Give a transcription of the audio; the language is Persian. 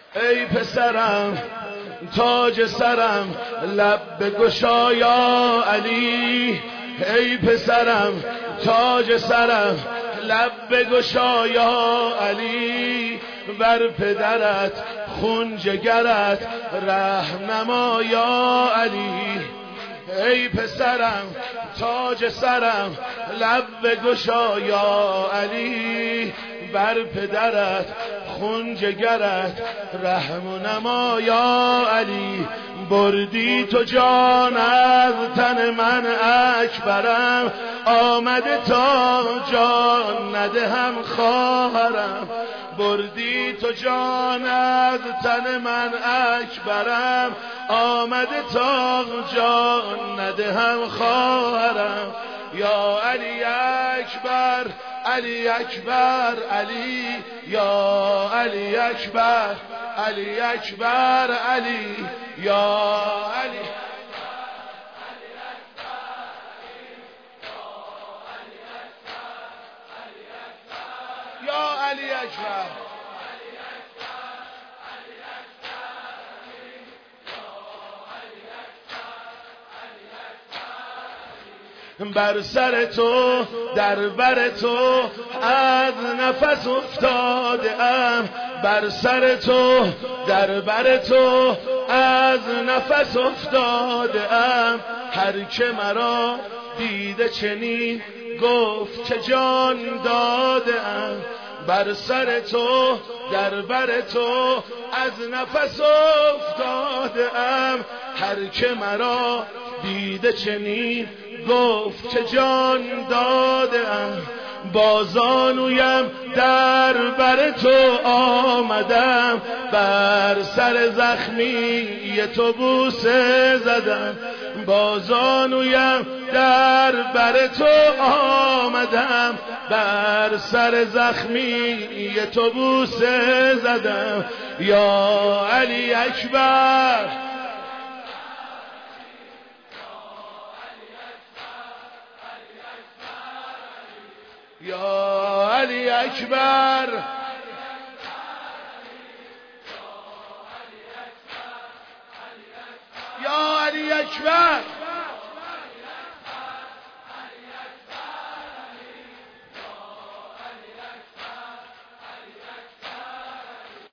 ای پسرم تاج سرم لب بگشا یا علی، ای پسرم تاج سرم لب بگشا یا علی، بر پدرت خون جگرت رحم نما یا علی. ای پسرم تاج سرم لب بگشا یا علی، بر پدرت خون جگرت رحم و نما یا علی. بردی تو جان از تن من اکبرم، آمده تا جان ندهم خواهرم. بردی تو جان از تن من اکبرم، آمده تا جان ندهم خواهرم. یا علی اکبر علی اکبر علی، یا علی اکبر علی اکبر علی، یا علی یا علی اکبر. بر سر تو در بر تو از نفس افتاده ام، بر سر تو در بر تو از نفس افتاده ام. هر که مرا دیده چنین گفت که جان داده ام، بر سر تو در بر تو از نفس افتاده ام. هر که مرا دیده چنین گفت که جان دادم. بازانویم در بر تو آمدم، بر سر زخمی تو بوسه زدم. بازانویم در بر تو آمدم، بر سر زخمی تو بوسه زدم. یا علی اکبر یا علی اکبر. یا علی اکبر.